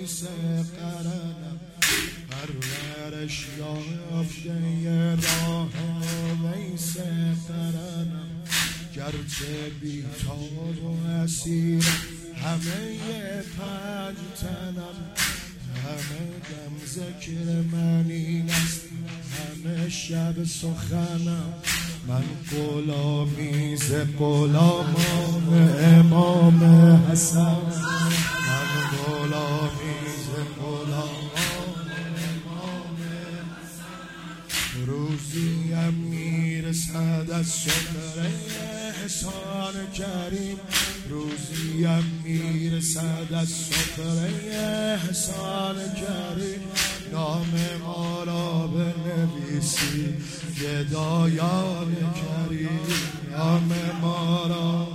ویس قرنم پرورش یافته راه ویس قرنم گرچه بیتاب و اسیر همه پنج تنم همه دم ذکر من این است همه شب سخنم من غلامی ز غلامان امام حسن من غلامی ز غلامان امام حسن روزیم میرسد از سفره احسان کریم روزیم میرسد از سفره احسان کریم نام ما را بنویسی گدایان کریم نام ما را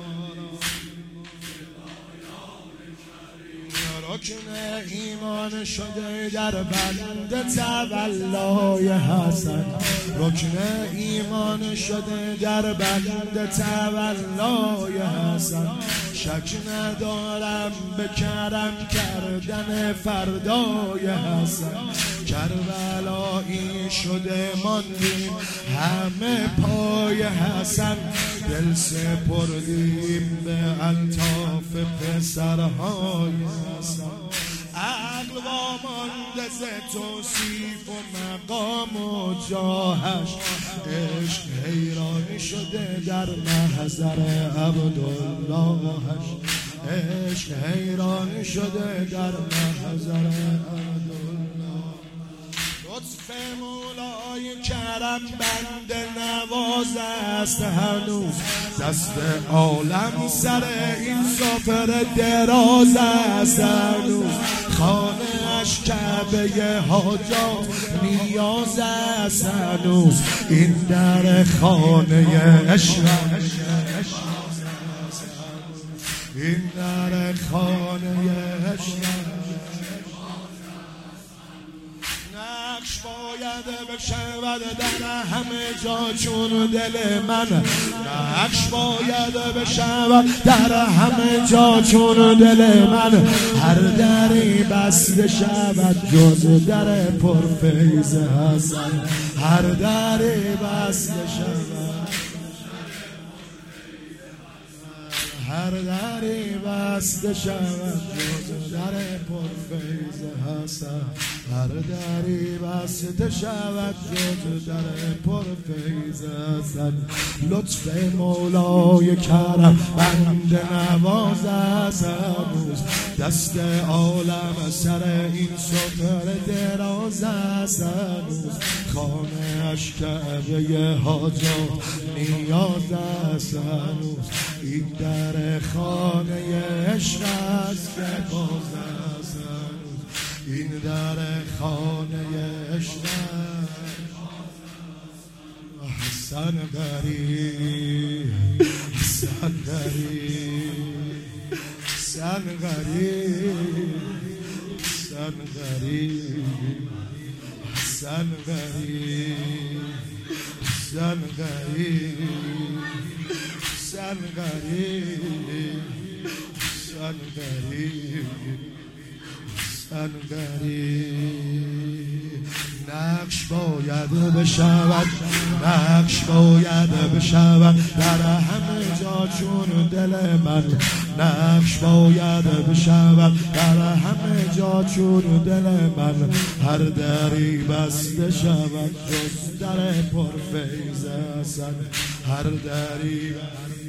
رکن ایمان شده در بند تولای حسن رکن ایمان شده در بند تولای حسن شک ندارم به کرم کردن فردای حسن کربلایی شده ماندیم همه پای حسن دل سپردیم به الطاف پسرهای حسن عقل وامانده ز توصیف و مقام و جاهش عشق حیرانی شده در محضر عبداللهش عشق حیرانی شده در محضر عبدالله لطف مولای کرم بند نواز است هنوز دست عالم سر این سفره دراز است هنوز خانه اش کعبه حاجات نیاز است هنوز این در خانه عشق این در خانه عشق نقش باید بشود در همه جا چون دل من نقش باید بشود در همه جا چون دل من هر دری بسته شود جز در پرفیض حسن هر دری بسته شود هر دری بسته شود جز در پرفیض حسن هر دری بسته شود جز در پرفیض حسن لطف مولای کرم بند نواز است هنوز دست عالم سر این سفره دراز است هنوز خانه اش کعبه حاجات نیاز است هنوز این در خانه عشق است که باز است هنوز این در خانه عشق حسن غریب حسن غریب حسن غریب حسن غریب حسن غریب حسن غریب حسن غریب حسن غریب حسن غریب نقش باید بشود نقش باید بشود در همه جا چون دل من نقش باید بشود در همه جا چون دل من هر دری بسته شود جز در پرفیض حسن هر دری